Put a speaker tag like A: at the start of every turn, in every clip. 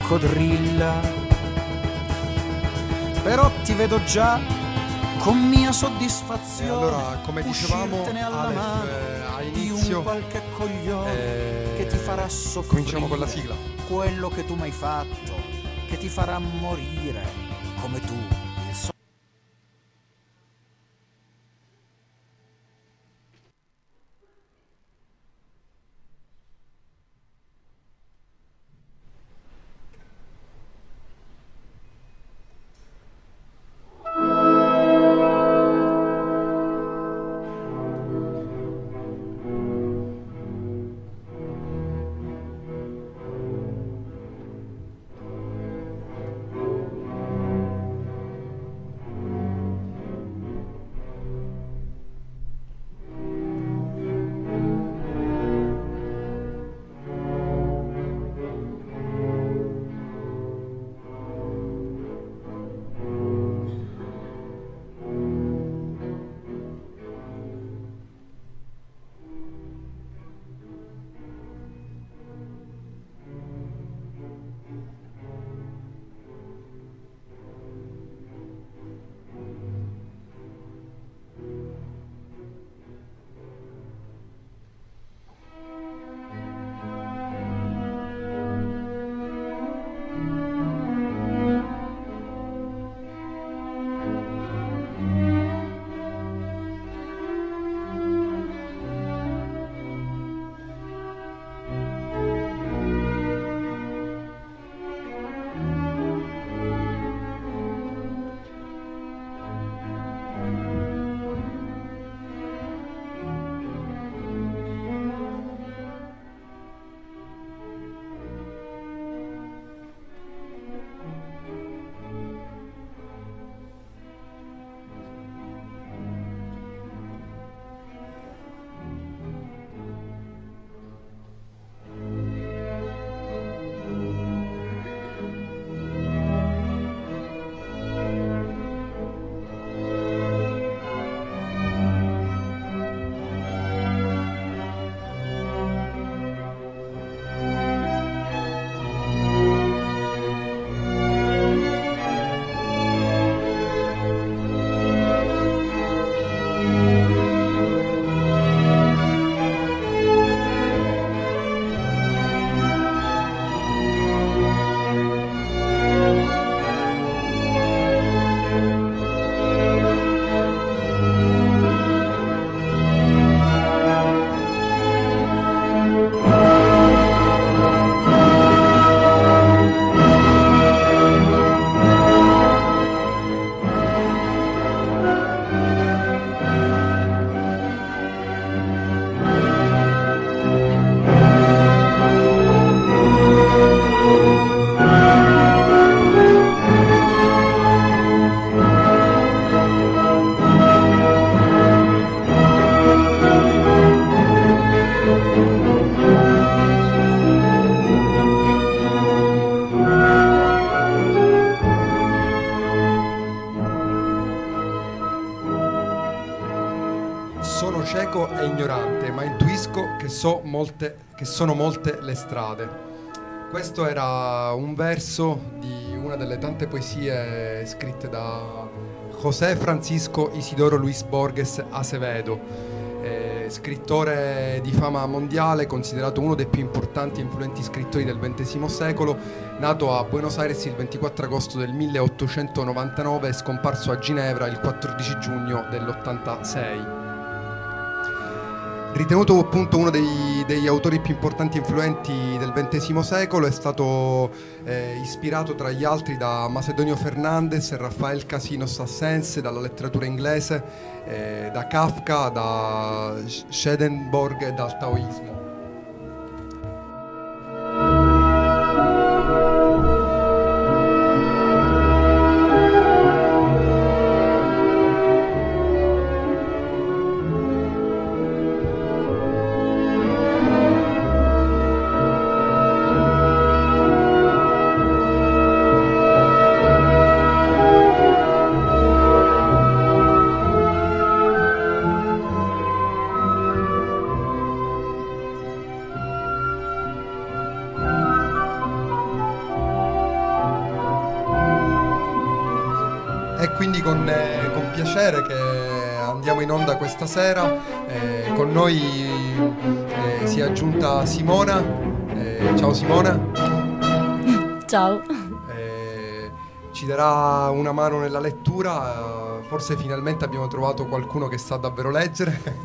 A: coccodrilla. Però ti vedo già con mia soddisfazione.
B: E allora, come dicevamo
A: uscirtene alla mano
B: a
A: di
B: inizio,
A: un qualche coglione che ti farà soffrire.
B: cominciamo con la sigla.
A: Quello che tu mi hai fatto, che ti farà morire come tu.
B: Sono cieco e ignorante, ma intuisco che sono molte le strade. Questo era un verso di una delle tante poesie scritte da José Francisco Isidoro Luis Borges Acevedo, scrittore di fama mondiale, considerato uno dei più importanti e influenti scrittori del XX secolo, nato a Buenos Aires il 24 agosto del 1899 e scomparso a Ginevra il 14 giugno dell'86. Ritenuto appunto uno degli autori più importanti e influenti del XX secolo, è stato ispirato tra gli altri da Macedonio Fernandez e Rafael Casinos Assens, dalla letteratura inglese, da Kafka, da Swedenborg e dal taoismo. È quindi con piacere che andiamo in onda questa sera. Con noi si è aggiunta Simona. Ciao Simona.
C: Ciao.
B: Ci darà una mano nella lettura. Forse finalmente abbiamo trovato qualcuno che sa davvero leggere.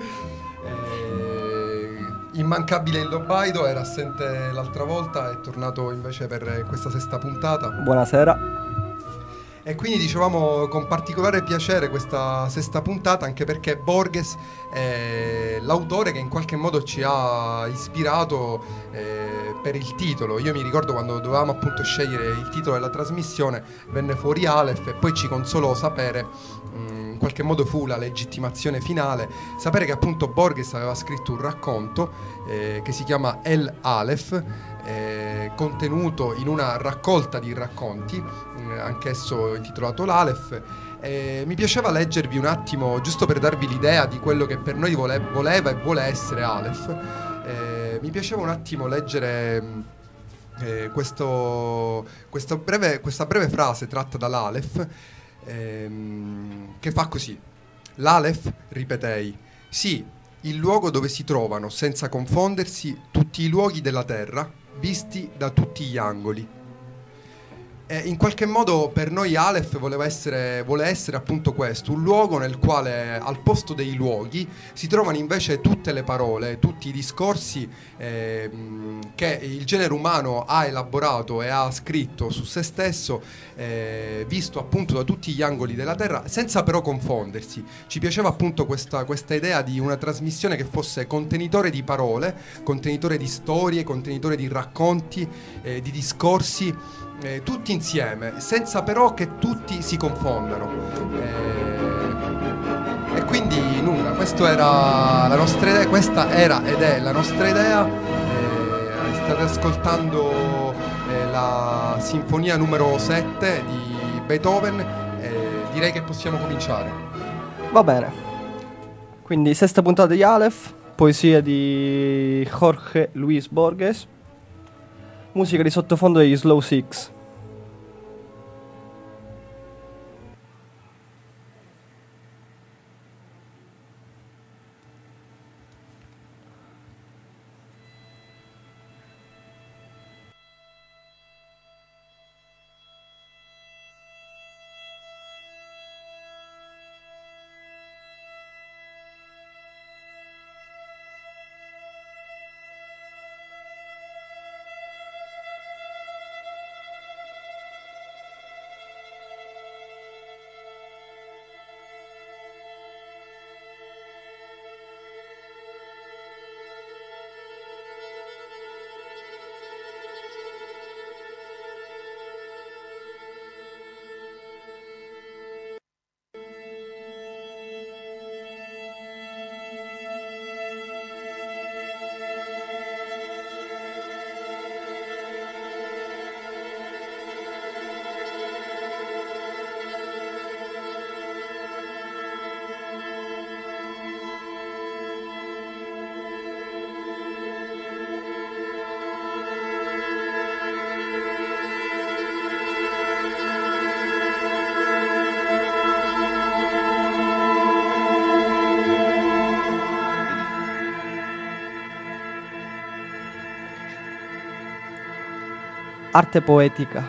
B: Immancabile il Lobaido, era assente l'altra volta, è tornato invece per questa sesta puntata.
D: Buonasera.
B: E quindi dicevamo con particolare piacere questa sesta puntata, anche perché Borges è l'autore che in qualche modo ci ha ispirato per il titolo. Io mi ricordo quando dovevamo appunto scegliere il titolo della trasmissione, venne fuori Aleph, e poi ci consolò sapere, in qualche modo fu la legittimazione finale, sapere che appunto Borges aveva scritto un racconto che si chiama El Aleph, contenuto in una raccolta di racconti, anch'esso intitolato l'Aleph. Mi piaceva leggervi un attimo, giusto per darvi l'idea di quello che per noi voleva e vuole essere Aleph. Mi piaceva un attimo leggere questa breve frase tratta dall'Aleph, che fa così: l'Aleph, ripetei, sì, il luogo dove si trovano senza confondersi tutti i luoghi della terra, visti da tutti gli angoli. In qualche modo per noi Aleph vuole essere appunto questo, un luogo nel quale al posto dei luoghi si trovano invece tutte le parole, tutti i discorsi che il genere umano ha elaborato e ha scritto su se stesso, visto appunto da tutti gli angoli della terra, senza però confondersi. Ci piaceva appunto questa idea di una trasmissione che fosse contenitore di parole, contenitore di storie, contenitore di racconti, di discorsi, tutti insieme, senza però che tutti si confondano. E quindi nulla, questa era la nostra idea, questa era ed è la nostra idea. State ascoltando la sinfonia numero 7 di Beethoven, direi che possiamo cominciare.
D: Va bene. Quindi sesta puntata di Aleph, poesia di Jorge Luis Borges, musica di sottofondo degli Slow Six. Arte poética.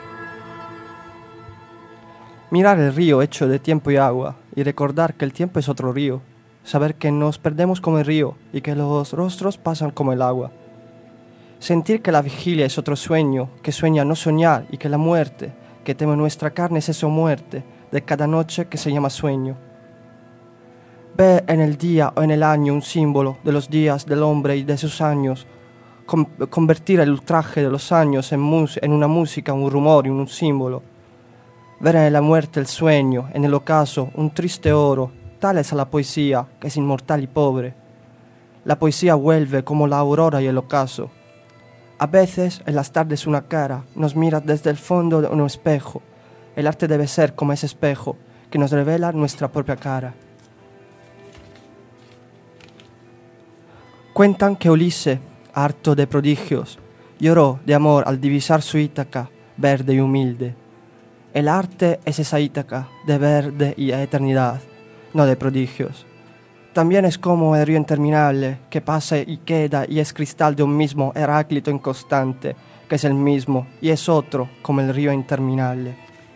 D: Mirar el río hecho de tiempo y agua y recordar que el tiempo es otro río. Saber que nos perdemos como el río y que los rostros pasan como el agua. Sentir que la vigilia es otro sueño, que sueña no soñar y que la muerte, que teme nuestra carne es eso muerte de cada noche que se llama sueño. Ver en el día o en el año un símbolo de los días del hombre y de sus años. Convertir el ultraje de los años en una música, un rumor y un símbolo. Ver en la muerte el sueño, en el ocaso un triste oro. Tal es la poesía, que es inmortal y pobre. La poesía vuelve como la aurora y el ocaso. A veces, en las tardes una cara nos mira desde el fondo de un espejo. El arte debe ser como ese espejo, que nos revela nuestra propia cara. Cuentan que Ulises, harto de prodigios, lloró de amor al divisar su Ítaca, verde y humilde. El arte es esa Ítaca de verde y eternidad, no de prodigios. También es como el río interminable que pasa y queda y es cristal de un mismo Heráclito inconstante, que es el mismo y es otro como el río interminable.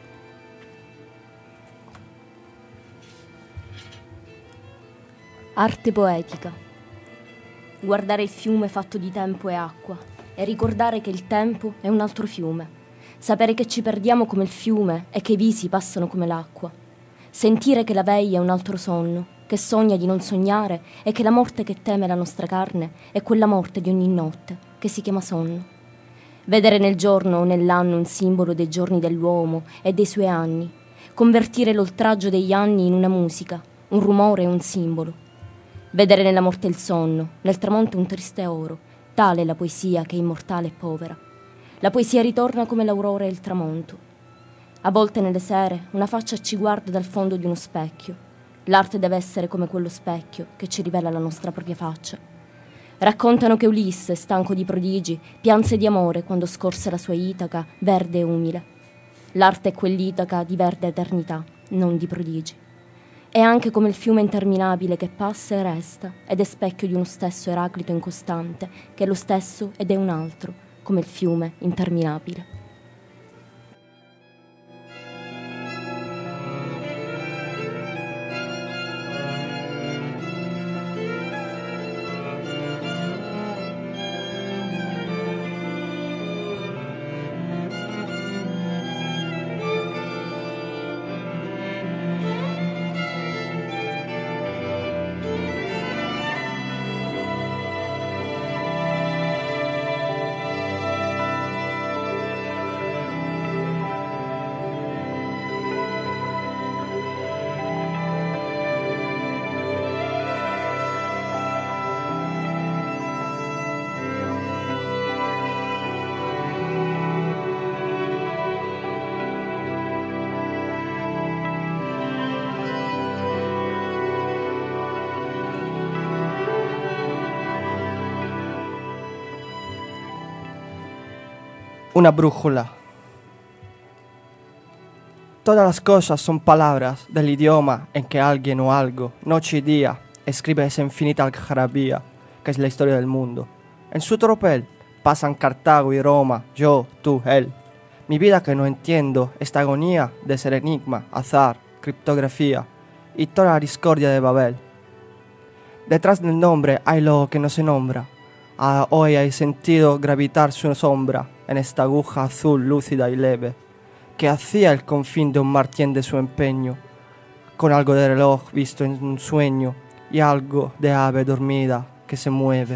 C: Arte poetica. Guardare il fiume fatto di tempo e acqua e ricordare che il tempo è un altro fiume. Sapere che ci perdiamo come il fiume e che i visi passano come l'acqua. Sentire che la veglia è un altro sonno, che sogna di non sognare e che la morte che teme la nostra carne è quella morte di ogni notte, che si chiama sonno. Vedere nel giorno o nell'anno un simbolo dei giorni dell'uomo e dei suoi anni. Convertire l'oltraggio degli anni in una musica, un rumore e un simbolo. Vedere nella morte il sonno, nel tramonto un triste oro, tale è la poesia che è immortale e povera. La poesia ritorna come l'aurora e il tramonto. A volte nelle sere una faccia ci guarda dal fondo di uno specchio. L'arte deve essere come quello specchio che ci rivela la nostra propria faccia. Raccontano che Ulisse, stanco di prodigi, pianse di amore quando scorse la sua Itaca verde e umile. L'arte è quell'Itaca di verde eternità, non di prodigi. È anche come il fiume interminabile che passa e resta, ed è specchio di uno stesso Eraclito incostante, che è lo stesso ed è un altro, come il fiume interminabile.
D: Una brújula. Todas las cosas son palabras del idioma en que alguien o algo, noche y día, escribe esa infinita algarabía que es la historia del mundo. En su tropel pasan Cartago y Roma, yo, tú, él. Mi vida que no entiendo, esta agonía de ser enigma, azar, criptografía y toda la discordia de Babel. Detrás del nombre hay lo que no se nombra. Hoy hay sentido gravitar su sombra en esta aguja azul lúcida y leve, que hacía el confín de un mar tiende su empeño, con algo de reloj visto en un sueño y algo de ave dormida que se mueve.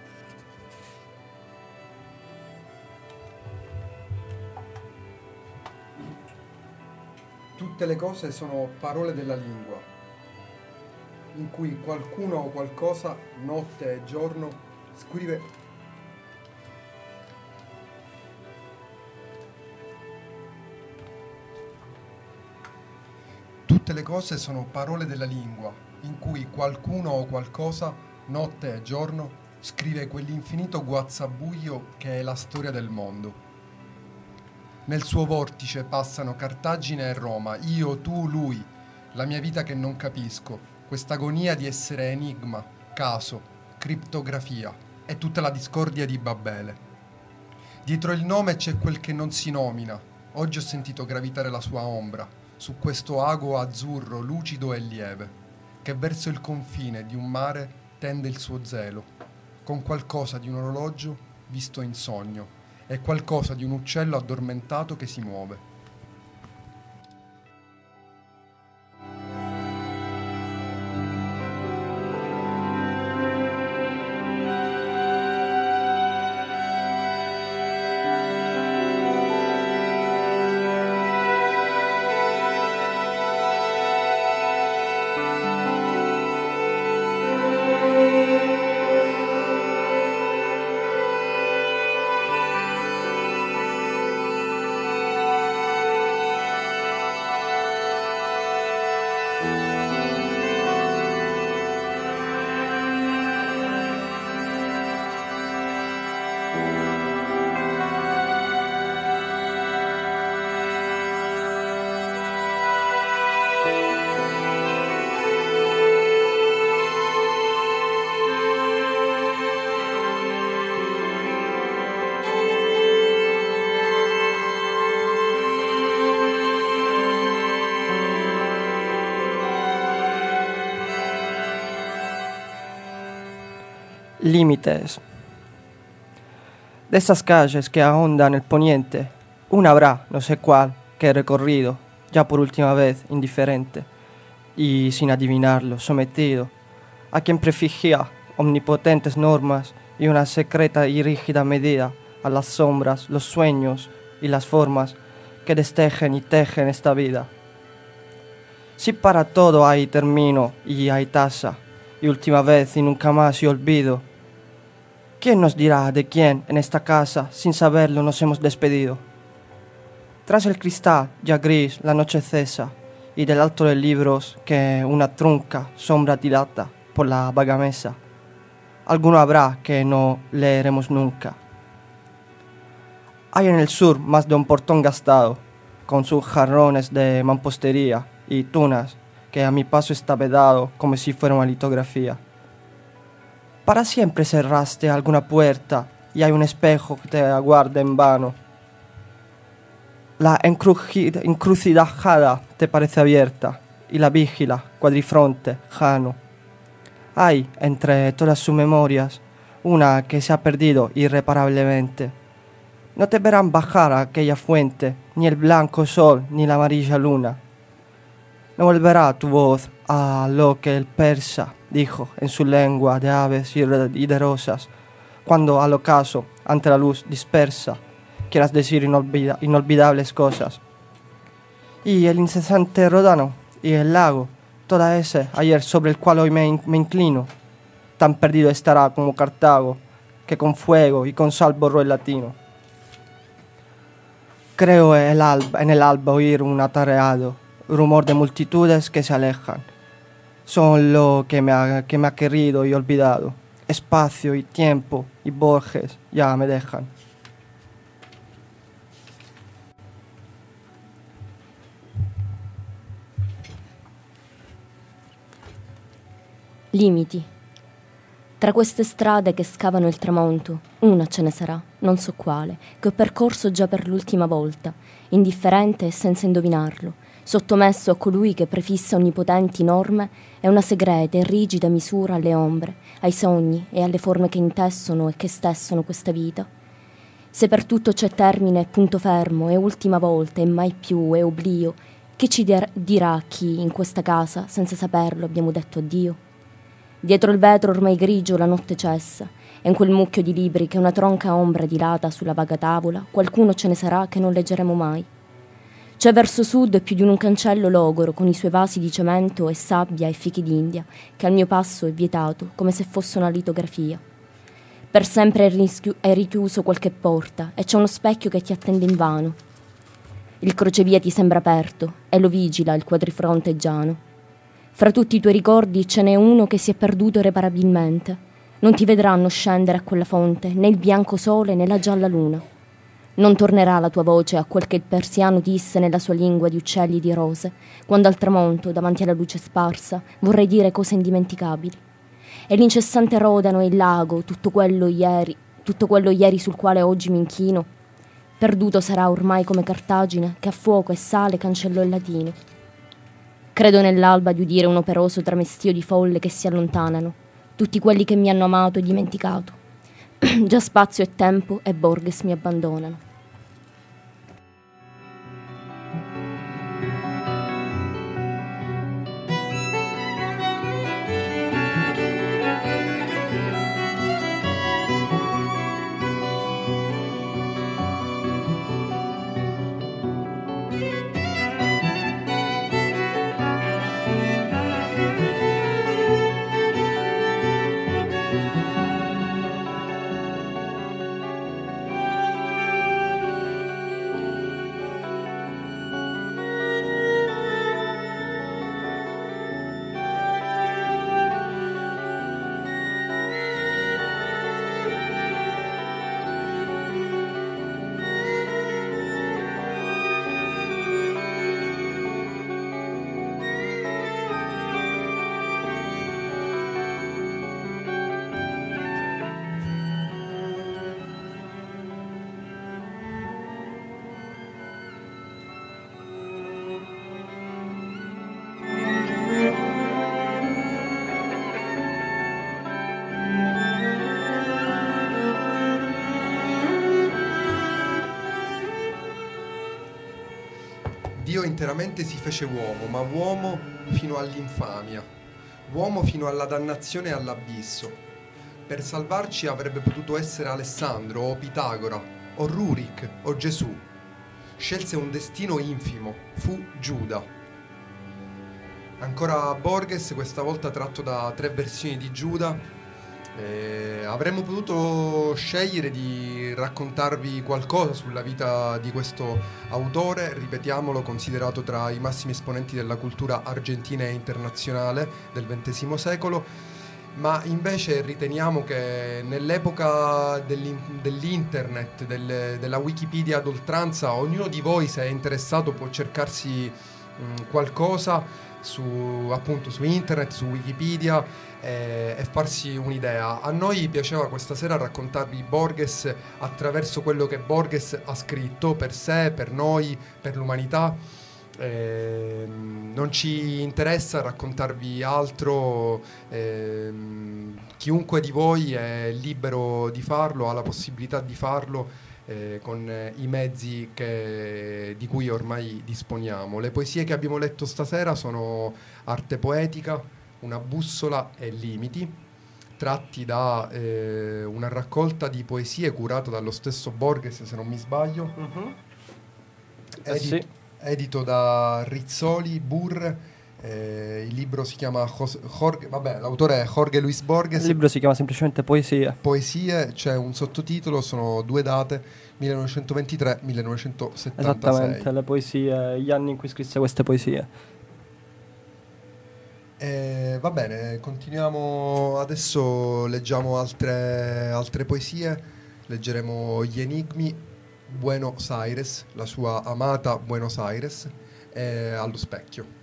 B: Tutte le cose sono parole della lingua, in cui qualcuno o qualcosa, notte e giorno, scrive. Tutte le cose sono parole della lingua, in cui qualcuno o qualcosa, notte e giorno, scrive quell'infinito guazzabuglio che è la storia del mondo. Nel suo vortice passano Cartagine e Roma, io, tu, lui, la mia vita che non capisco, questa agonia di essere enigma, caso, criptografia e tutta la discordia di Babele. Dietro il nome c'è quel che non si nomina. Oggi ho sentito gravitare la sua ombra su questo ago azzurro lucido e lieve, che verso il confine di un mare tende il suo zelo, con qualcosa di un orologio visto in sogno e qualcosa di un uccello addormentato che si muove.
D: límites. De esas calles que ahondan el poniente, una habrá, no sé cuál, que he recorrido, ya por última vez, indiferente, y sin adivinarlo, sometido, a quien prefigía omnipotentes normas y una secreta y rígida medida a las sombras, los sueños y las formas que destejen y tejen esta vida. Si para todo hay término y hay tasa, y última vez y nunca más y olvido, ¿quién nos dirá de quién en esta casa, sin saberlo, nos hemos despedido? Tras el cristal, ya gris, la noche cesa, y del alto de libros que una trunca sombra dilata por la vaga mesa, alguno habrá que no leeremos nunca. Hay en el sur más de un portón gastado, con sus jarrones de mampostería y tunas, que a mi paso está vedado como si fuera una litografía. Para siempre cerraste alguna puerta y hay un espejo que te aguarda en vano. La encrucijada te parece abierta y la vigila, cuadrifronte, Jano. Hay, entre todas sus memorias, una que se ha perdido irreparablemente. No te verán bajar a aquella fuente, ni el blanco sol, ni la amarilla luna. No volverá tu voz a lo que el persa dijo en su lengua de aves y de rosas, cuando al ocaso, ante la luz dispersa, quieras decir inolvidables cosas. Y el incesante Ródano y el lago, toda ese ayer sobre el cual hoy me inclino, tan perdido estará como Cartago, que con fuego y con sal borró el latino. Creo en el alba oír un atareado rumor de multitudes que se alejan. Son lo que me ha querido y olvidado. Espacio y tiempo y Borges ya me dejan.
C: Limiti. Tra queste strade che scavano il tramonto, una ce ne sarà, non so quale, che ho percorso già per l'ultima volta, indifferente e senza indovinarlo, sottomesso a colui che prefissa onnipotenti norme e una segreta e rigida misura alle ombre, ai sogni e alle forme che intessono e che stessono questa vita. Se per tutto c'è termine e punto fermo e ultima volta e mai più e oblio, chi ci dirà chi in questa casa, senza saperlo, abbiamo detto addio? Dietro il vetro ormai grigio la notte cessa, e in quel mucchio di libri che una tronca ombra dilata sulla vaga tavola, qualcuno ce ne sarà che non leggeremo mai. C'è verso sud più di un cancello logoro con i suoi vasi di cemento e sabbia e fichi d'India, che al mio passo è vietato, come se fosse una litografia. Per sempre è richiuso qualche porta e c'è uno specchio che ti attende invano. Il crocevia ti sembra aperto e lo vigila il quadrifronteggiano. Fra tutti i tuoi ricordi ce n'è uno che si è perduto irreparabilmente. Non ti vedranno scendere a quella fonte né il bianco sole né la gialla luna. Non tornerà la tua voce a quel che il persiano disse nella sua lingua di uccelli di rose, quando al tramonto, davanti alla luce sparsa, vorrei dire cose indimenticabili. E l'incessante rodano e il lago, tutto quello ieri sul quale oggi mi inchino, perduto sarà ormai come Cartagine, che a fuoco e sale cancellò il latino. Credo nell'alba di udire un operoso tramestio di folle che si allontanano, tutti quelli che mi hanno amato e dimenticato. Già spazio e tempo e Borges mi abbandonano.
B: Dio interamente si fece uomo, ma uomo fino all'infamia, uomo fino alla dannazione e all'abisso. Per salvarci avrebbe potuto essere Alessandro o Pitagora o Rurik o Gesù. Scelse un destino infimo, fu Giuda. Ancora Borges, questa volta tratto da 3 versioni di Giuda. Avremmo potuto scegliere di raccontarvi qualcosa sulla vita di questo autore, ripetiamolo, considerato tra i massimi esponenti della cultura argentina e internazionale del XX secolo, ma invece riteniamo che nell'epoca dell'internet, della Wikipedia ad oltranza, ognuno di voi, se è interessato, può cercarsi qualcosa appunto su internet, su Wikipedia, e farsi un'idea. A noi piaceva questa sera raccontarvi Borges attraverso quello che Borges ha scritto per sé, per noi, per l'umanità. Non ci interessa raccontarvi altro. Chiunque di voi è libero di farlo, ha la possibilità di farlo con i mezzi di cui ormai disponiamo. Le poesie che abbiamo letto stasera sono Arte poetica, Una bussola e Limiti, tratti da una raccolta di poesie curata dallo stesso Borges, se non mi sbaglio,
D: Sì.
B: edito da Rizzoli Burr. Il libro si chiama l'autore è Jorge Luis Borges.
D: Il libro si chiama semplicemente Poesie.
B: Poesie, c'è un sottotitolo, sono 2 date, 1923-1976.
D: Esattamente, le poesie, gli anni in cui scrisse queste poesie.
B: Va bene, continuiamo adesso, leggiamo altre poesie, leggeremo Gli enigmi, Buenos Aires, la sua amata Buenos Aires, allo specchio.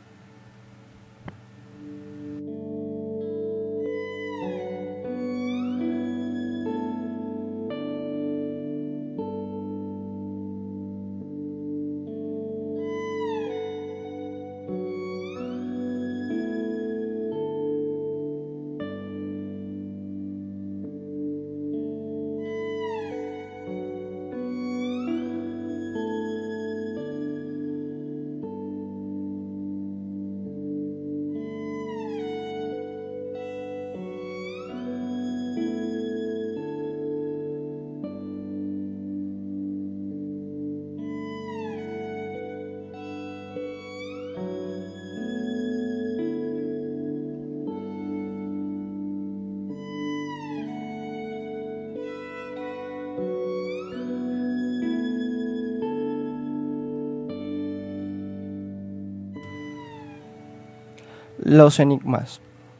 D: Los enigmas.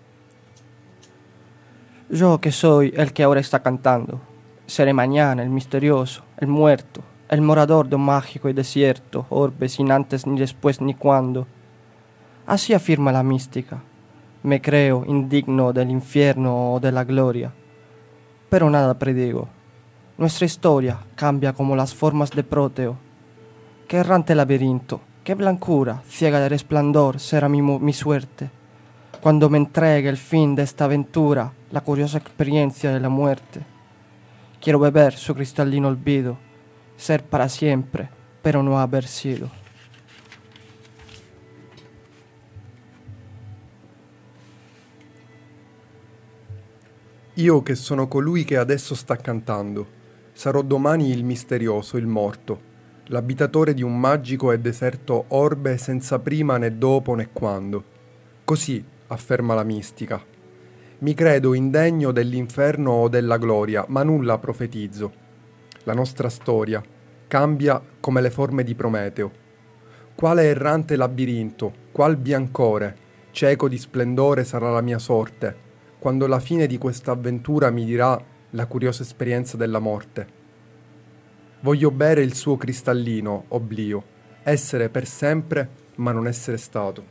D: Yo que soy el que ahora está cantando, seré mañana el misterioso, el muerto, el morador de un mágico y desierto orbe sin antes ni después ni cuándo. Así afirma la mística. Me creo indigno del infierno o de la gloria, pero nada predigo. Nuestra historia cambia como las formas de Proteo. Qué errante laberinto, qué blancura, ciega de resplandor será mi suerte, cuando me entregue el fin de esta aventura, la curiosa experiencia de la muerte. Quiero beber su cristalino olvido, ser para siempre, pero no haber sido.
B: Io che sono colui che adesso sta cantando, sarò domani il misterioso, il morto, l'abitatore di un magico e deserto orbe senza prima né dopo né quando. Così afferma la mistica. Mi credo indegno dell'inferno o della gloria, ma nulla profetizzo. La nostra storia cambia come le forme di Prometeo. Quale errante labirinto, qual biancore, cieco di splendore sarà la mia sorte, quando la fine di questa avventura mi dirà la curiosa esperienza della morte. Voglio bere il suo cristallino, oblio, essere per sempre, ma non essere stato.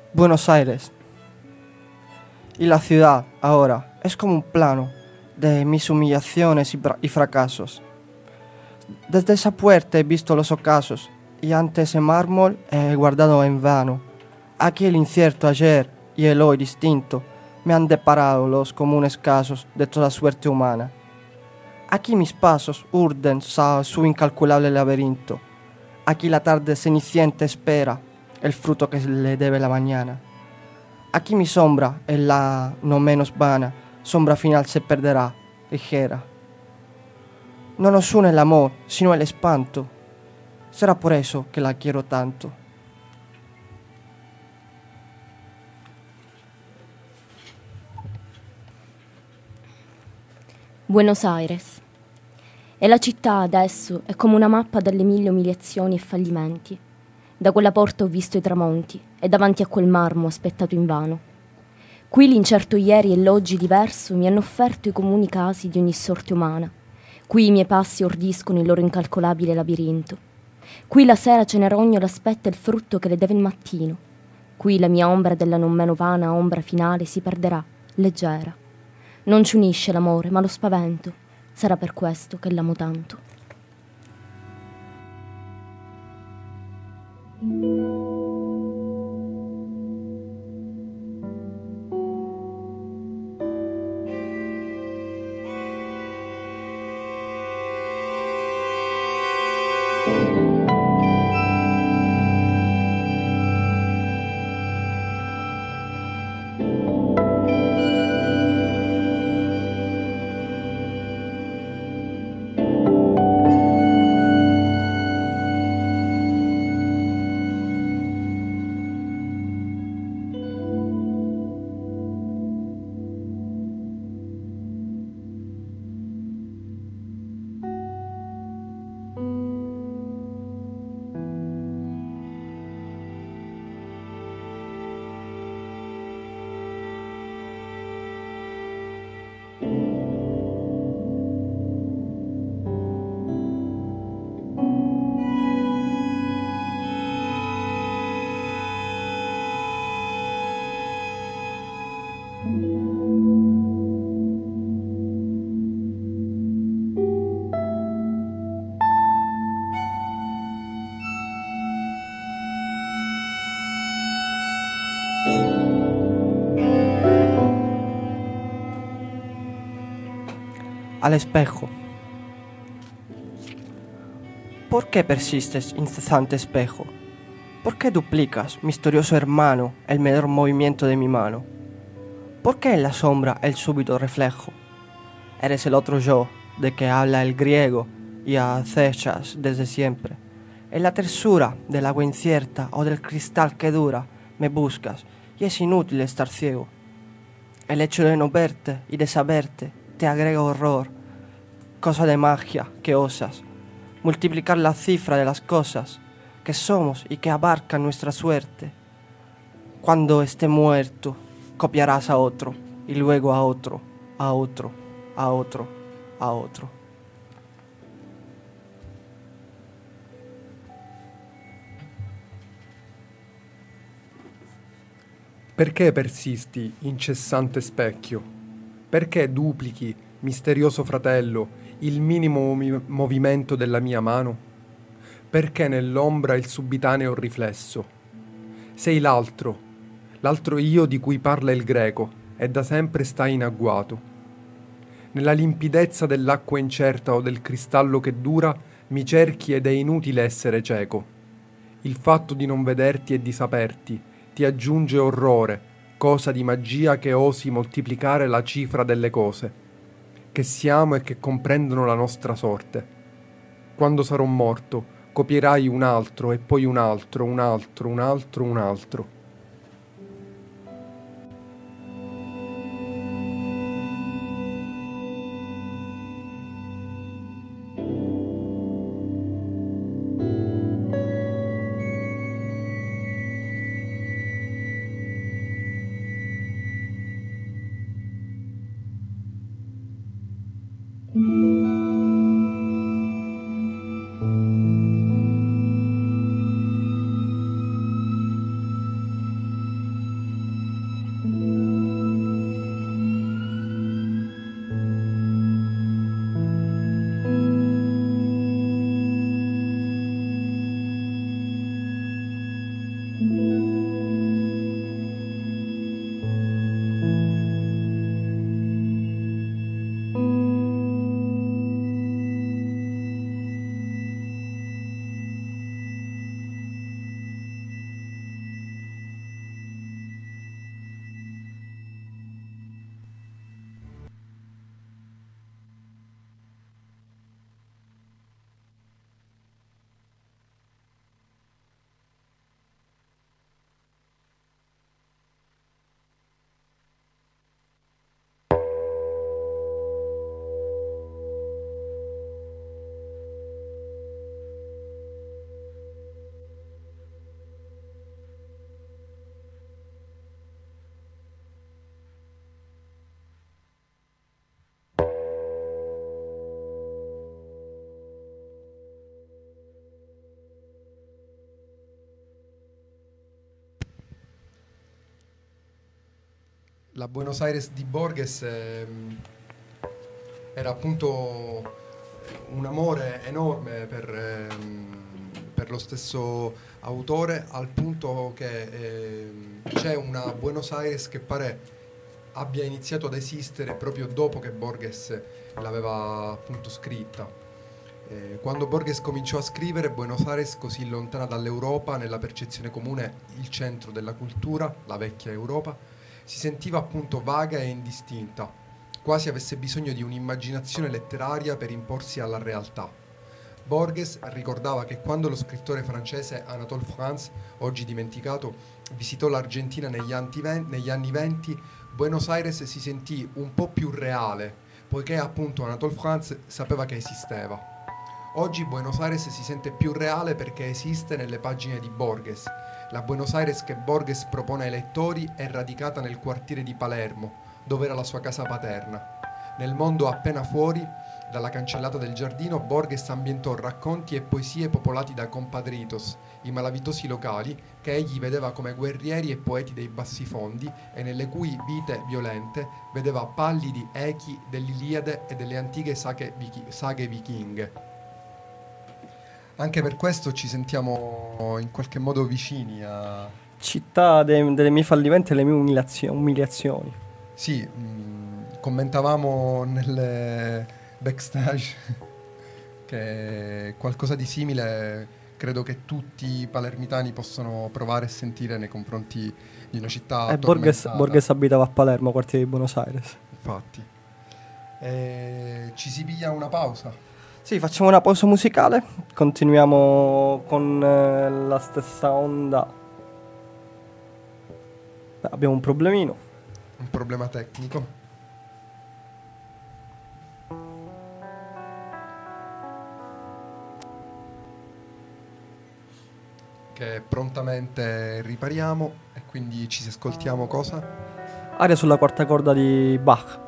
D: Buenos Aires. Y la ciudad, ahora, es como un plano de mis humillaciones y fracasos. Desde esa puerta he visto los ocasos y ante ese mármol he guardado en vano. Aquí el incierto ayer y el hoy distinto me han deparado los comunes casos de toda suerte humana. Aquí mis pasos urden su incalculable laberinto. Aquí la tarde cenicienta espera el fruto que le debe la mañana. Aquí mi sombra, en la no menos vana, sombra final se perderá, ligera. No nos une el amor, sino el espanto. Será por eso que la quiero tanto.
C: Buenos Aires. E la città adesso è come una mappa delle 1000 umiliazioni e fallimenti. Da quella porta ho visto i tramonti e davanti a quel marmo ho aspettato invano. Qui l'incerto ieri e l'oggi diverso mi hanno offerto i comuni casi di ogni sorte umana. Qui i miei passi ordiscono il loro incalcolabile labirinto. Qui la sera cenerognola aspetta il frutto che le deve il mattino. Qui la mia ombra della non meno vana ombra finale si perderà, leggera. Non ci unisce l'amore, ma lo spavento. Sarà per questo che l'amo tanto.
D: Al espejo. ¿Por qué persistes, incesante espejo? ¿Por qué duplicas, misterioso hermano, el menor movimiento de mi mano? ¿Por qué en la sombra el súbito reflejo? Eres el otro yo, de que habla el griego y acechas desde siempre. En la tersura del agua incierta o del cristal que dura, me buscas y es inútil estar ciego. El hecho de no verte y de saberte te agrega horror, cosa de magia que osas multiplicar la cifra de las cosas que somos y que abarcan nuestra suerte. Cuando esté muerto, copiarás a otro y luego a otro, a otro, a otro, a otro.
B: Perché persisti, incessante specchio? Perché duplichi, misterioso fratello, il minimo movimento della mia mano? Perché nell'ombra il subitaneo riflesso? Sei l'altro io di cui parla il greco e da sempre sta in agguato. Nella limpidezza dell'acqua incerta o del cristallo che dura mi cerchi ed è inutile essere cieco. Il fatto di non vederti e di saperti ti aggiunge orrore, cosa di magia che osi moltiplicare la cifra delle cose, che siamo e che comprendono la nostra sorte. Quando sarò morto, copierai un altro e poi un altro, un altro, un altro, un altro. La Buenos Aires di Borges era appunto un amore enorme per lo stesso autore, al punto che c'è una Buenos Aires che pare abbia iniziato ad esistere proprio dopo che Borges l'aveva appunto scritta. Quando Borges cominciò a scrivere, Buenos Aires, così lontana dall'Europa, nella percezione comune il centro della cultura, la vecchia Europa, si sentiva appunto vaga e indistinta, quasi avesse bisogno di un'immaginazione letteraria per imporsi alla realtà. Borges ricordava che quando lo scrittore francese Anatole France, oggi dimenticato, visitò l'Argentina negli anni 20, Buenos Aires si sentì un po' più reale, poiché appunto Anatole France sapeva che esisteva. Oggi Buenos Aires si sente più reale perché esiste nelle pagine di Borges. La Buenos Aires che Borges propone ai lettori è radicata nel quartiere di Palermo, dove era la sua casa paterna. Nel mondo appena fuori, dalla cancellata del giardino, Borges ambientò racconti e poesie popolati da compadritos, i malavitosi locali, che egli vedeva come guerrieri e poeti dei bassifondi e nelle cui vite violente vedeva pallidi echi dell'Iliade e delle antiche saghe vichinghe. Anche per questo ci sentiamo in qualche modo vicini a...
D: Città delle mie fallimenti e le mie umiliazioni.
B: Sì, commentavamo nelle backstage che qualcosa di simile credo che tutti i palermitani possono provare e sentire nei confronti di una città tormentata.
D: Borges abitava a Palermo, quartiere di Buenos Aires.
B: Infatti. Ci si piglia una pausa.
D: Sì, facciamo una pausa musicale, continuiamo con la stessa onda. Beh, abbiamo un problemino.
B: Un problema tecnico. Che prontamente ripariamo e quindi ci ascoltiamo cosa?
D: Aria sulla quarta corda di Bach.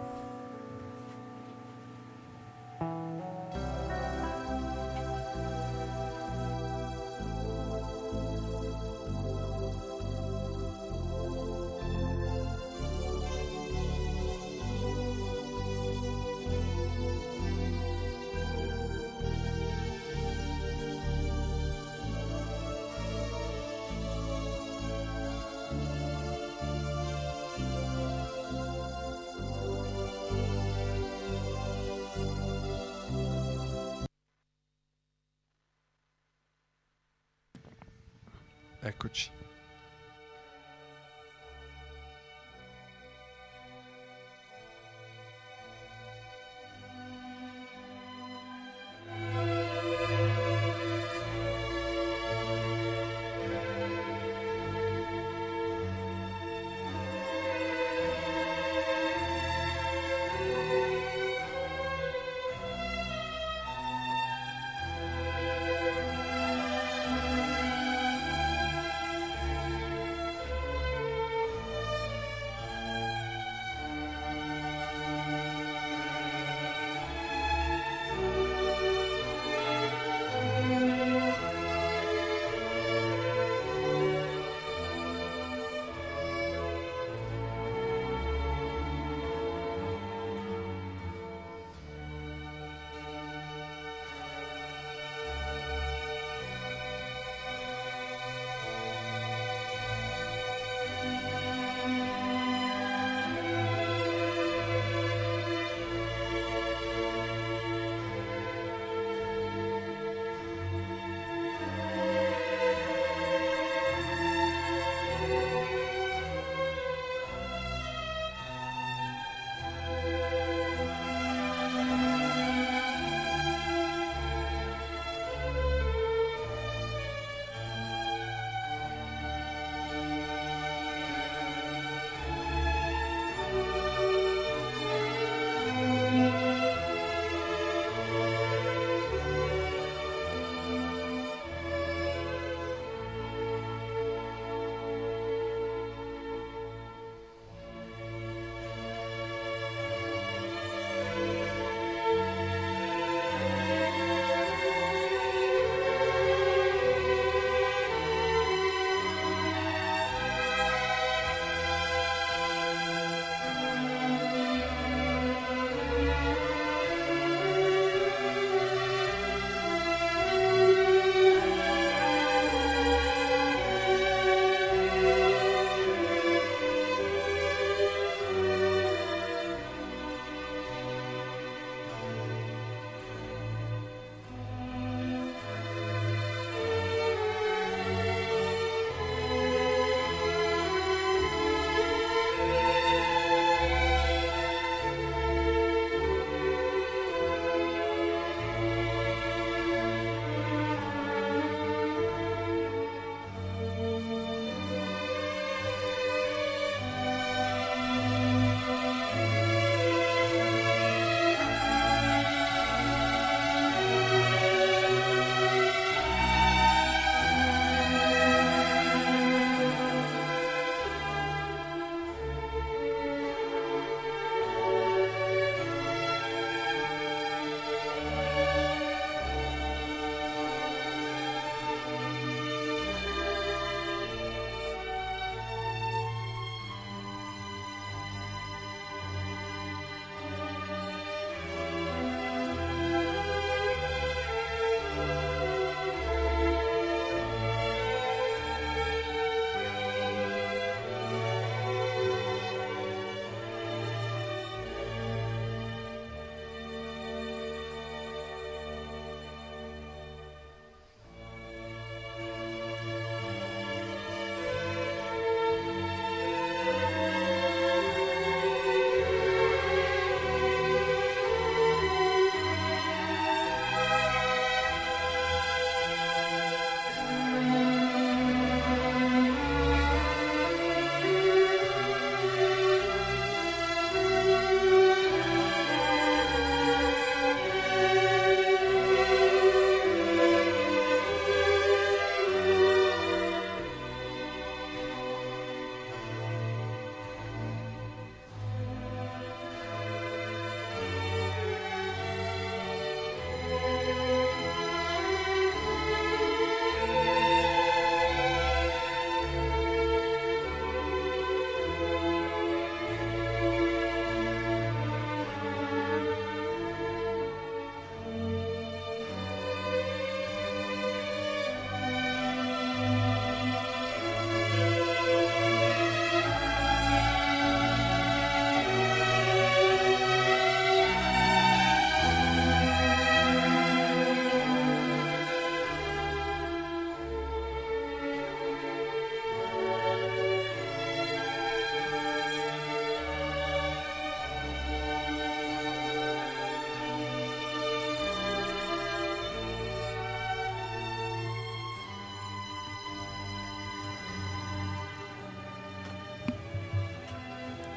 B: Eccoci.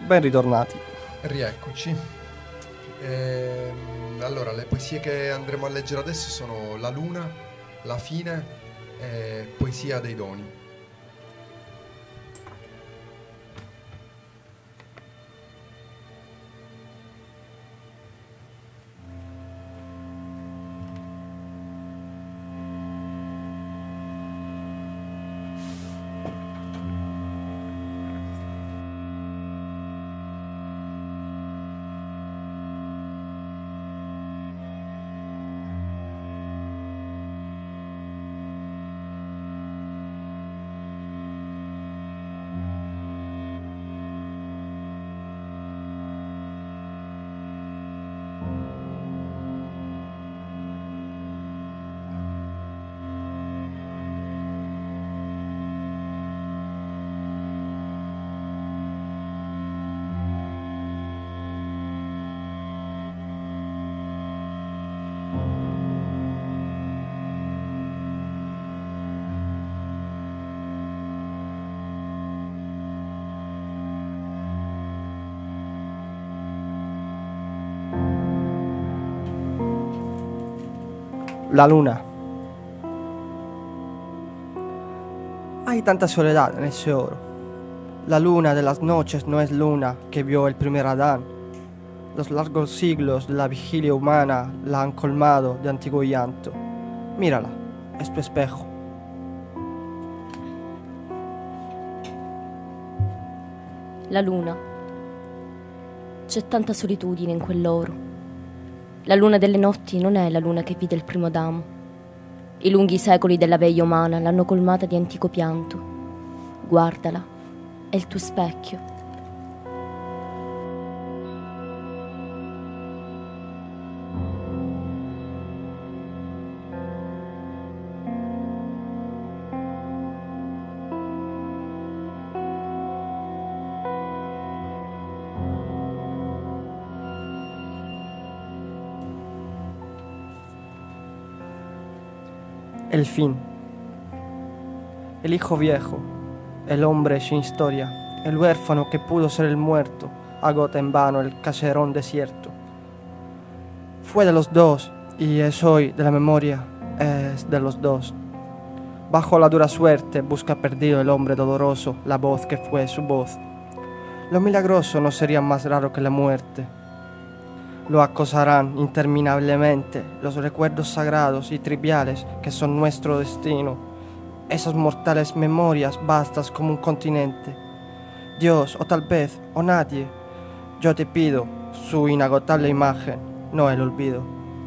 D: Ben ritornati.
B: Rieccoci. Allora, le poesie che andremo a leggere adesso sono La Luna, La Fine e Poesia dei Doni.
D: La luna. Hay tanta soledad en ese oro. La luna de las noches no es luna que vio el primer Adán. Los largos siglos de la vigilia humana la han colmado de antiguo llanto. Mírala, es tu espejo.
C: La luna. C'è tanta solitudine in quell'oro. La luna delle notti non è la luna che vide il primo Adamo. I lunghi secoli della veglia umana l'hanno colmata di antico pianto. Guardala, è il tuo specchio.
D: El fin. El hijo viejo, el hombre sin historia, el huérfano que pudo ser el muerto, agota en vano el caserón desierto. Fue de los dos y es hoy de la memoria, es de los dos. Bajo la dura suerte busca perdido el hombre doloroso la voz que fue su voz. Lo milagroso no sería más raro que la muerte. Lo acosarán interminablemente los recuerdos sagrados y triviales que son nuestro destino, esas mortales memorias vastas como un continente. Dios, o tal vez, o nadie, yo te pido su inagotable imagen, no el olvido.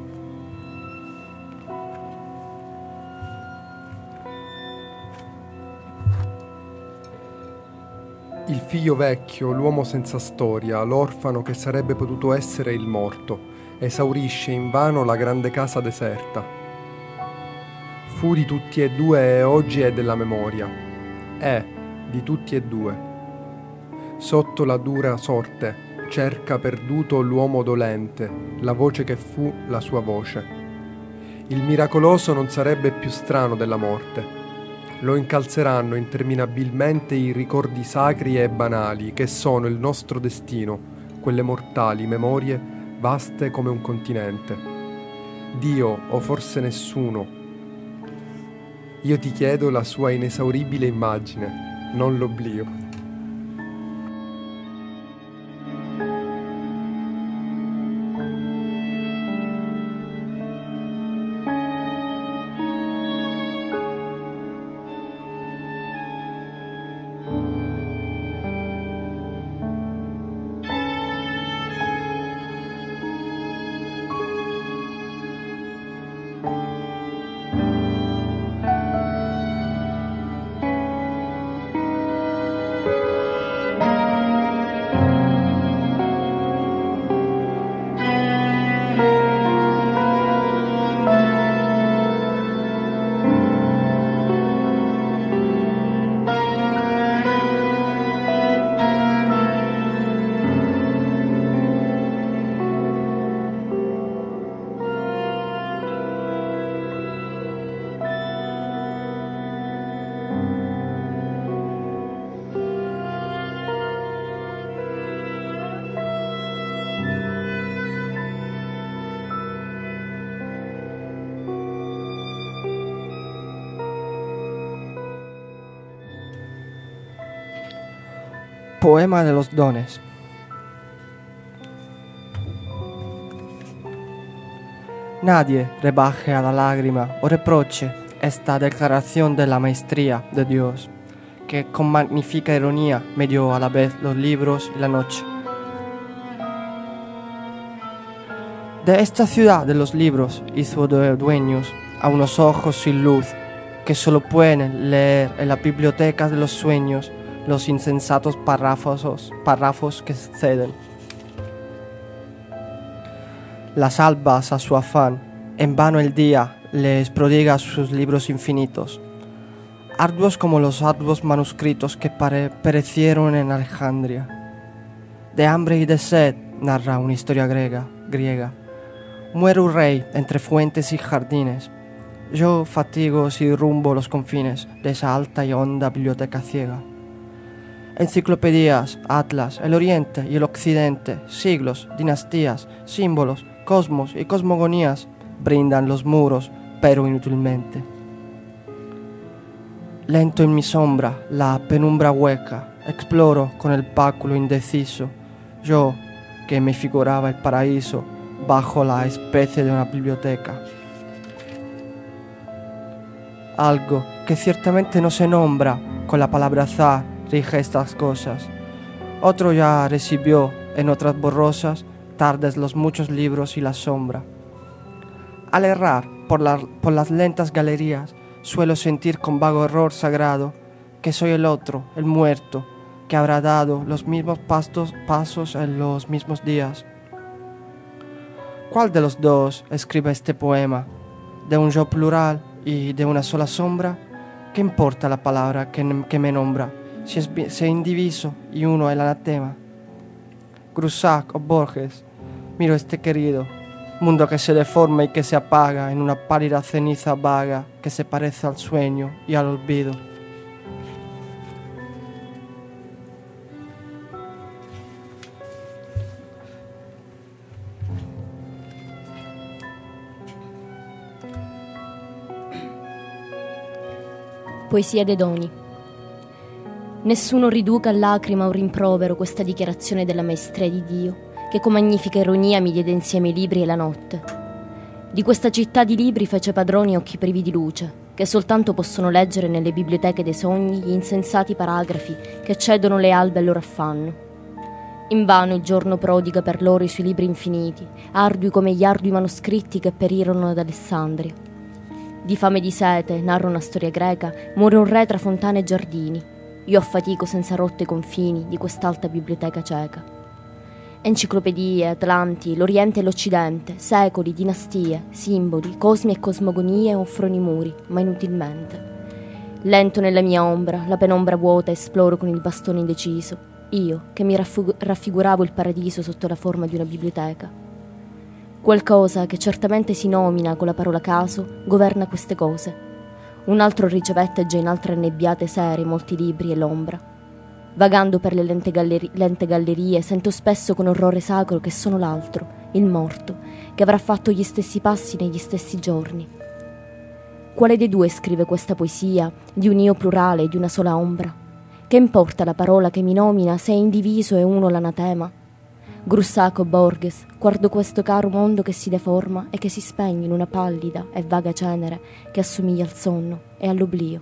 B: Il figlio vecchio, l'uomo senza storia, l'orfano che sarebbe potuto essere il morto, esaurisce invano la grande casa deserta. Fu di tutti e due e oggi è della memoria. È di tutti e due. Sotto la dura sorte cerca perduto l'uomo dolente, la voce che fu la sua voce. Il miracoloso non sarebbe più strano della morte. Lo incalzeranno interminabilmente i ricordi sacri e banali che sono il nostro destino, quelle mortali memorie vaste come un continente. Dio, o forse nessuno, io ti chiedo la sua inesauribile immagine, non l'oblio.
D: Poema de los dones. Nadie rebaje a la lágrima o reproche esta declaración de la maestría de Dios, que con magnífica ironía me dio a la vez los libros y la noche. De esta ciudad de los libros hizo dueños a unos ojos sin luz que solo pueden leer en la biblioteca de los sueños los insensatos párrafos que ceden. Las albas a su afán, en vano el día les prodiga sus libros infinitos, arduos como los arduos manuscritos que perecieron en Alejandría. De hambre y de sed narra una historia griega. Muere un rey entre fuentes y jardines. Yo fatigo si rumbo los confines de esa alta y honda biblioteca ciega. Enciclopedias, atlas, el oriente y el occidente, siglos, dinastías, símbolos, cosmos y cosmogonías brindan los muros, pero inútilmente. Lento en mi sombra, la penumbra hueca, exploro con el báculo indeciso, yo que me figuraba el paraíso bajo la especie de una biblioteca. Algo que ciertamente no se nombra con la palabra azar rige estas cosas. Otro ya recibió en otras borrosas tardes los muchos libros y la sombra. Al errar por las lentas galerías, suelo sentir con vago error sagrado que soy el otro, el muerto, que habrá dado los mismos pasos en los mismos días. ¿Cuál de los dos escribe este poema? ¿De un yo plural y de una sola sombra? ¿Qué importa la palabra que me nombra, si es indiviso y uno el anatema? Grusac o Borges, miro este querido mundo que se deforma y que se apaga en una pálida ceniza vaga que se parece al sueño y al olvido.
C: Poesia dei doni. Nessuno riduca a lacrima o rimprovero questa dichiarazione della maestria di Dio, che con magnifica ironia mi diede insieme i libri e la notte. Di questa città di libri fece padroni occhi privi di luce, che soltanto possono leggere nelle biblioteche dei sogni gli insensati paragrafi che cedono le albe al loro affanno. Invano il giorno prodiga per loro i suoi libri infiniti, ardui come gli ardui manoscritti che perirono ad Alessandria. Di fame e di sete, narra una storia greca, muore un re tra fontane e giardini. Io affatico senza rotte i confini di quest'alta biblioteca cieca. Enciclopedie, Atlanti, l'Oriente e l'Occidente, secoli, dinastie, simboli, cosmi e cosmogonie offrono i muri, ma inutilmente. Lento nella mia ombra, la penombra vuota esploro con il bastone indeciso, io che mi raffiguravo il paradiso sotto la forma di una biblioteca. Qualcosa che certamente si nomina con la parola caso governa queste cose. Un altro ricevette già in altre annebbiate sere molti libri e l'ombra. Vagando per le lente gallerie sento spesso con orrore sacro che sono l'altro, il morto, che avrà fatto gli stessi passi negli stessi giorni. Quale dei due scrive questa poesia di un io plurale e di una sola ombra? Che importa la parola che mi nomina se è indiviso e uno l'anatema? Grusac o Borges, guardo questo caro mondo che si deforma e che si spegne in una pallida e vaga cenere che assomiglia al sonno e all'oblio.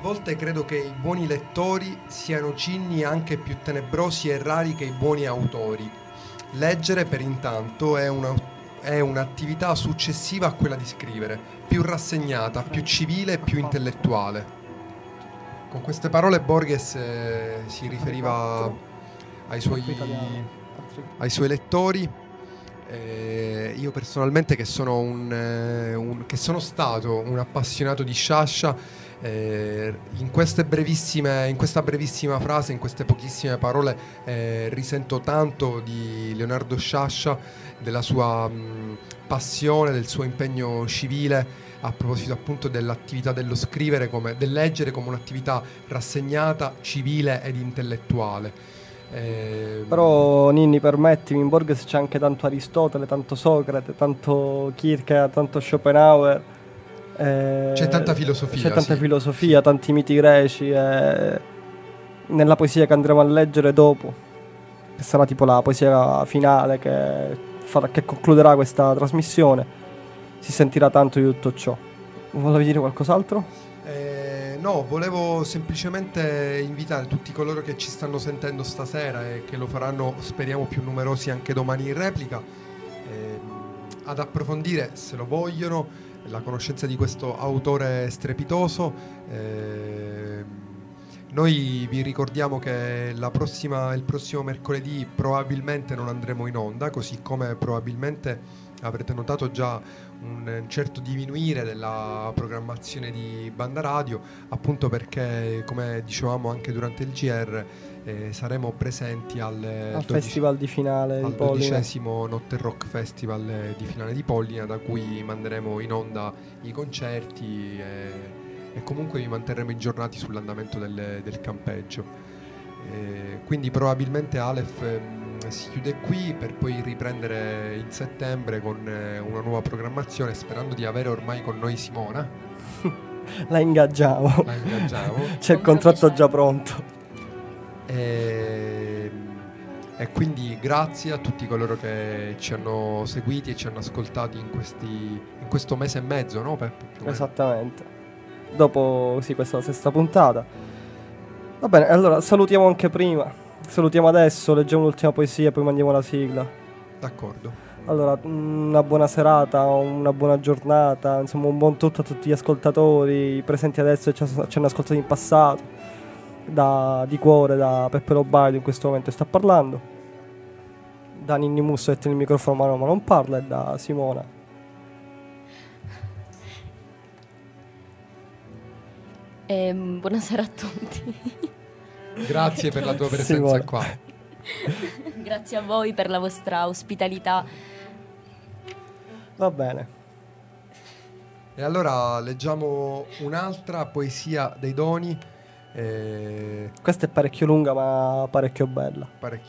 B: volte credo che i buoni lettori siano cigni anche più tenebrosi e rari che i buoni autori. Leggere, per intanto, è un'attività successiva a quella di scrivere, più rassegnata, più civile e più intellettuale. Con queste parole Borges si riferiva ai suoi lettori. Io personalmente, che sono stato un appassionato di Sciascia, in questa brevissima frase, in queste pochissime parole, risento tanto di Leonardo Sciascia, della sua passione, del suo impegno civile, a proposito appunto dell'attività dello scrivere, del leggere come un'attività rassegnata, civile ed intellettuale.
D: Però Ninni, permettimi, in Borges c'è anche tanto Aristotele, tanto Socrate, tanto Kierkegaard, tanto Schopenhauer.
B: C'è tanta filosofia,
D: tanti miti greci. Nella poesia che andremo a leggere dopo, che sarà tipo la poesia finale che concluderà questa trasmissione, si sentirà tanto di tutto ciò. Volevi dire qualcos'altro?
B: No, volevo semplicemente invitare tutti coloro che ci stanno sentendo stasera e che lo faranno, speriamo, più numerosi anche domani in replica, ad approfondire, se lo vogliono, la conoscenza di questo autore strepitoso. Noi vi ricordiamo che il prossimo mercoledì probabilmente non andremo in onda, così come probabilmente avrete notato già un certo diminuire della programmazione di Banda Radio, appunto perché, come dicevamo anche durante il GR, saremo presenti al
D: festival di finale
B: al
D: di Pollina,
B: 12° Notte Rock Festival di finale di Pollina, da cui manderemo in onda i concerti e comunque vi manterremo aggiornati sull'andamento del campeggio. Quindi probabilmente Aleph si chiude qui per poi riprendere in settembre con una nuova programmazione, sperando di avere ormai con noi Simona.
D: La ingaggiamo. C'è il contratto già pronto.
B: E quindi grazie a tutti coloro che ci hanno seguiti e ci hanno ascoltati in questo mese e mezzo, no Peppe?
D: Esattamente. Dopo questa è la sesta puntata. Va bene, allora salutiamo anche prima. Salutiamo adesso, leggiamo l'ultima poesia e poi mandiamo la sigla.
B: D'accordo.
D: Allora, una buona serata, una buona giornata, insomma un buon tutto a tutti gli ascoltatori presenti adesso e ci hanno ascoltato in passato. Di cuore, da Peppe Lobaito in questo momento sta parlando, da Ninni Musso che tiene il microfono mano ma non parla, e da Simona.
C: Buonasera a tutti.
B: Grazie per la tua presenza qua.
C: Grazie a voi per la vostra ospitalità.
D: Va bene.
B: E allora leggiamo un'altra poesia dei Doni.
D: Questa è parecchio lunga ma parecchio bella.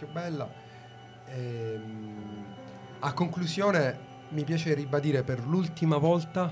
B: A conclusione mi piace ribadire per l'ultima volta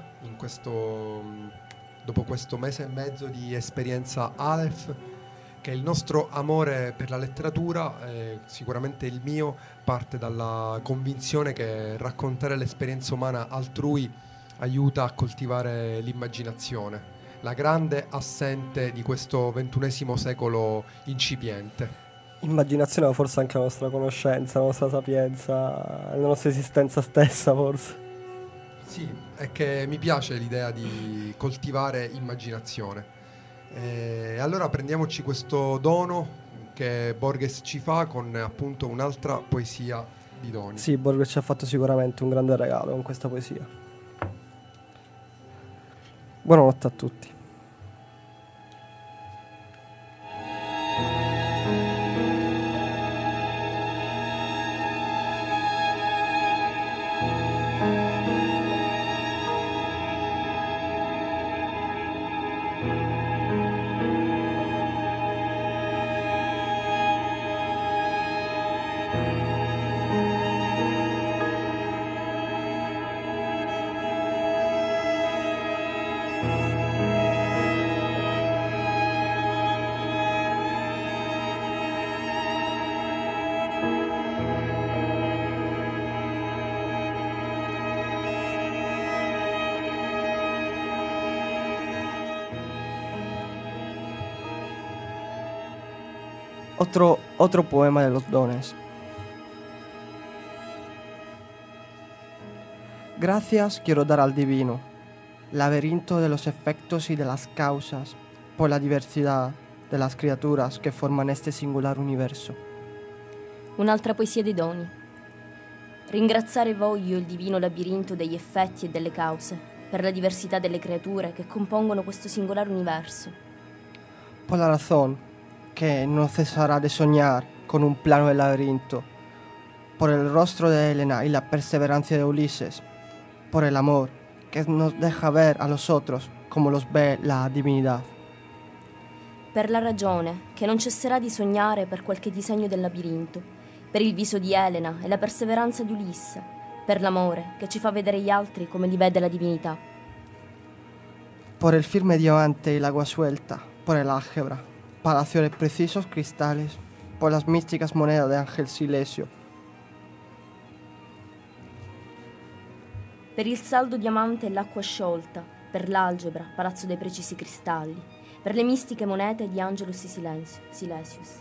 B: dopo questo mese e mezzo di esperienza Aleph, che il nostro amore per la letteratura, sicuramente il mio, parte dalla convinzione che raccontare l'esperienza umana altrui aiuta a coltivare l'immaginazione, la grande assente di questo XXI secolo incipiente.
D: Immaginazione, ma forse anche la nostra conoscenza, la nostra sapienza, la nostra esistenza stessa, forse.
B: Sì, è che mi piace l'idea di coltivare immaginazione. Allora prendiamoci questo dono che Borges ci fa con appunto un'altra poesia di Doni.
D: Sì, Borges ci ha fatto sicuramente un grande regalo con questa poesia. Buonanotte a tutti. otro poema de los dones. Gracias quiero dar al divino, laberinto de los efectos y de las causas, por la diversidad de las criaturas che formano este singular universo.
C: Un'altra poesia dei doni. Ringraziare voglio il divino labirinto degli effetti e delle cause, per la diversità delle creature che compongono questo singolare universo.
D: Por la razón que no cesará de soñar con un plano del laberinto, por el rostro de Helena y la perseverancia de Ulises, por el amor que nos deja ver a los otros como los ve la divinità.
C: Per la ragione che non cesserà di sognare per qualche disegno del labirinto, per il viso di Elena e la perseveranza di Ulisse, per l'amore che ci fa vedere gli altri come li vede la divinità.
D: Por el firme diamante y el agua suelta, por el álgebra, palacio de precisos cristales, por las místicas monedas de Ángel Silesio.
C: Per il saldo diamante e l'acqua sciolta, per l'algebra, palazzo dei precisi cristalli, per le mistiche monete di Angelus Silesius.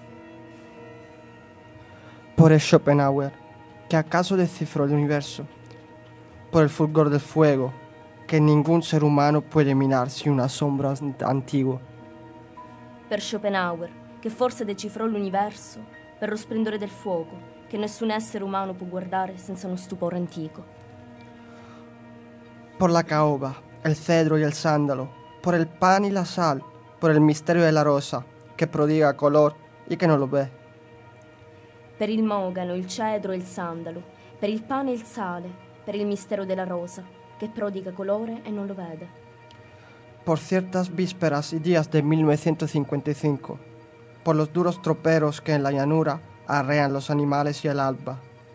D: Por el Schopenhauer, que acaso descifró el universo, por el fulgor del fuego, que ningún ser humano puede mirar sin una sombra antigua.
C: Per Schopenhauer, che forse decifrò l'universo, per lo splendore del fuoco, che nessun essere umano può guardare senza uno stupore antico.
D: Por la caoba, el cedro y el sándalo, por el pan y la sal, por el misterio de la rosa, que prodiga color y que no lo ve.
C: Per il mogano, il cedro e il sandalo, per il pane e il sale, per il mistero della rosa, che prodiga colore e non lo vede.
D: Por ciertas vísperas y días de 1955, por los duros troperos que en la llanura arrean los animales y el alba.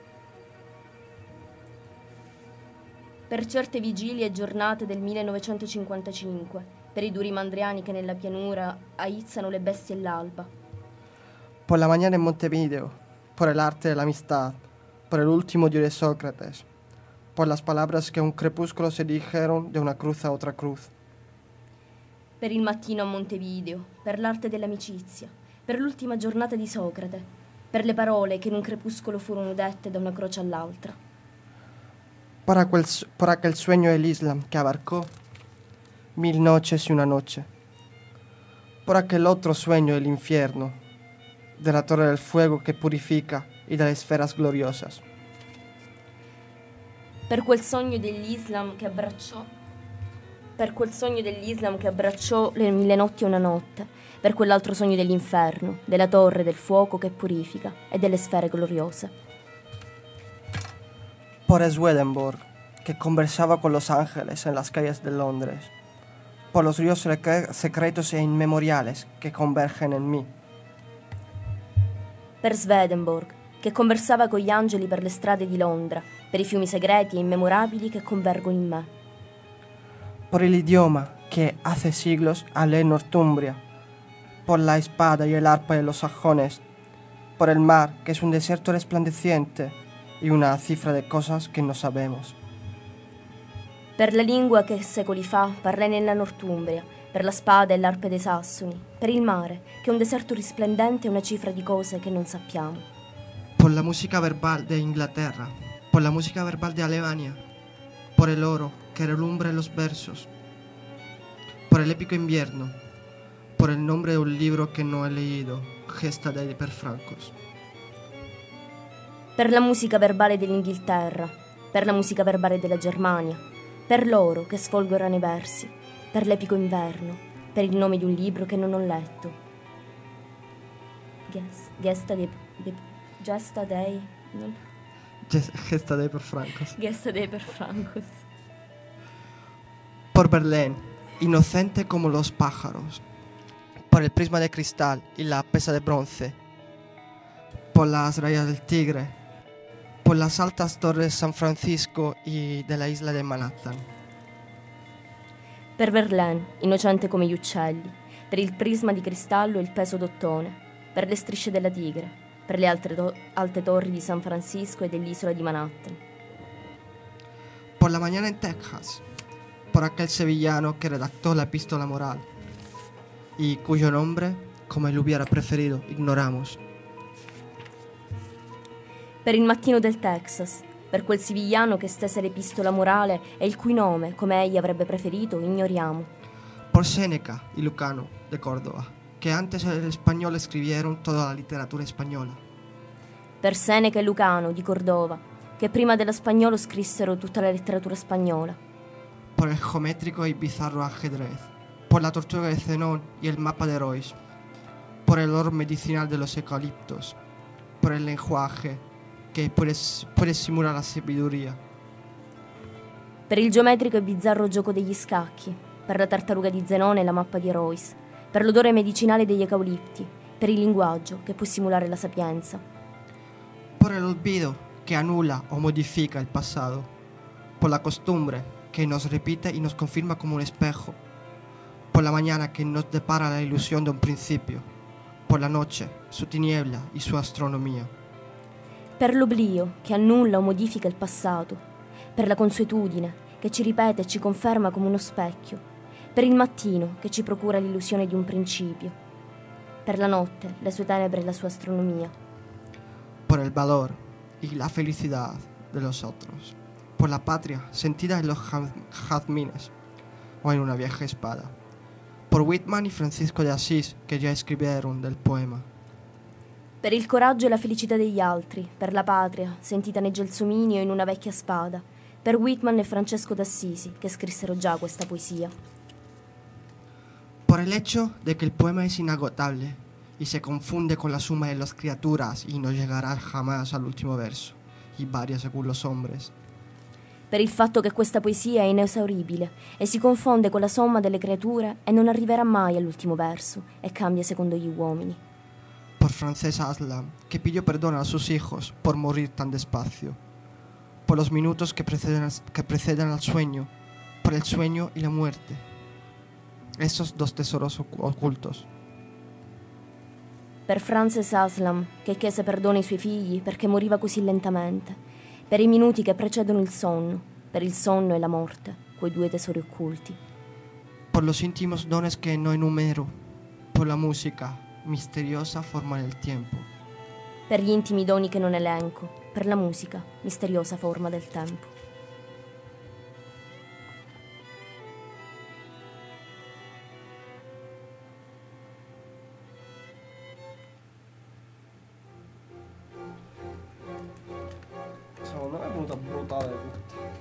C: Per certe vigilie e giornate del 1955, per i duri mandriani che nella pianura aizzano le bestie e l'alba.
D: Por la mañana en Montevideo, por el arte de la amistad, por el último día de Sócrates, por las palabras que un crepúsculo se dijeron de una cruz a otra cruz.
C: Per il mattino a Montevideo, per l'arte dell'amicizia, per l'ultima giornata di Socrate, per le parole che in un crepuscolo furono dette da una croce all'altra.
D: Por aquel sueño del Islam que abarcó 1000 noches y una noche. Por aquel otro sueño del infierno, de la torre del fuego que purifica y de las esferas gloriosas.
C: Per quel sogno dell'Islam che abbracciò le 1000 notti e una notte, per quell'altro sogno dell'inferno, della torre del fuoco che purifica e delle sfere gloriose.
D: Por Swedenborg, que conversaba con los ángeles en las calles de Londres. Por los ríos secretos e inmemoriales que convergen en mí.
C: Per Swedenborg, che conversava con gli angeli per le strade di Londra, per i fiumi segreti e immemorabili che convergono in me.
D: Por el idioma que hace siglos hablé en Northumbria. Por la espada y el arpa de los sajones. Por el mar, que es un desierto resplandeciente y una cifra de cosas que no sabemos.
C: Per la lingua che secoli fa parlai nella Northumbria, per la spada e l'arpe dei Sassoni, per il mare, che è un deserto risplendente e una cifra di cose che non sappiamo.
D: Por la música verbal de Inglaterra, por la música verbal de Alemania, por el oro que relumbra en los versos, por el épico invierno, por el nombre de un libro que no he leído, Gesta dei Perfrancos.
C: Per la musica verbale dell'Inghilterra, per la musica verbale della Germania, per l'oro che sfolgora nei versi, per l'epico inverno, per il nome di un libro che non ho letto. Gesta dei Perfrancos.
D: Por Berlín, inocente como los pájaros, por el prisma de cristal y la pesa de bronce, por las rayas del Tigre, por las altas torres de San Francisco y de la isla de Manhattan.
C: Per Verlaine, innocente come gli uccelli, per il prisma di cristallo e il peso d'ottone, per le strisce della Tigre, per le alte torri di San Francisco e dell'isola di Manhattan.
D: Por la mañana en Texas, por aquel sevillano que redactó la epístola moral y cuyo nombre como él hubiera preferido, ignoramos.
C: Per il mattino del Texas, per quel siviliano che stese l'epistola morale e il cui nome, come egli avrebbe preferito, ignoriamo.
D: Por Séneca y Lucano de Córdoba, que antes el español escribieron toda la literatura española.
C: Per Seneca e Lucano di Cordova, che prima dello spagnolo scrissero tutta la letteratura spagnola.
D: Por el geométrico y bizarro ajedrez, por la tortuga de Zenón y el mapa de Royce, por el olor medicinal de los eucaliptos, por el lenguaje que puede simular la sabiduría.
C: Per il geometrico e bizzarro gioco degli scacchi, per la tartaruga di Zenone e la mappa di Royce, per l'odore medicinale degli eucalipti, per il linguaggio che può simulare la sapienza.
D: Por el olvido que anula o modifica el pasado, por la costumbre que nos repite y nos confirma como un espejo, por la mañana que nos depara la ilusión de un principio, por la noche, su tiniebla y su astronomía.
C: Per l'oblio che annulla o modifica il passato, per la consuetudine che ci ripete e ci conferma come uno specchio, per il mattino che ci procura l'illusione di un principio, per la notte, le sue tenebre e la sua astronomia.
D: Por el valor y la felicidad de los otros, por la patria sentida en los jazmines o en una vieja espada, por Whitman y Francisco de Asís que ya escribieron del poema.
C: Per il coraggio e la felicità degli altri, per la patria, sentita nei gelsomini o in una vecchia spada, per Whitman e Francesco d'Assisi, che scrissero già questa poesia.
D: Por el hecho de que el poema es inagotable y se confunde con la suma de las criaturas y no llegará jamás al último verso, y varia según los hombres.
C: Per il fatto che questa poesia è inesauribile e si confonde con la somma delle creature e non arriverà mai all'ultimo verso e cambia secondo gli uomini.
D: Por Frances Aslam, que pidió perdón a sus hijos por morir tan despacio. Por los minutos que preceden al sueño, por el sueño y la muerte. Esos dos tesoros ocultos.
C: Per Frances Aslam, che chiese perdono ai suoi figli perché moriva così lentamente. Per i minuti che precedono il sonno, per il sonno e la morte, quei due tesori occulti.
D: Por los íntimos dones que no enumero, por la música, misteriosa forma del tiempo.
C: Per gli intimi doni che non elenco, per la musica, misteriosa forma del tempo.
D: Secondo me è venuta brutale tutta.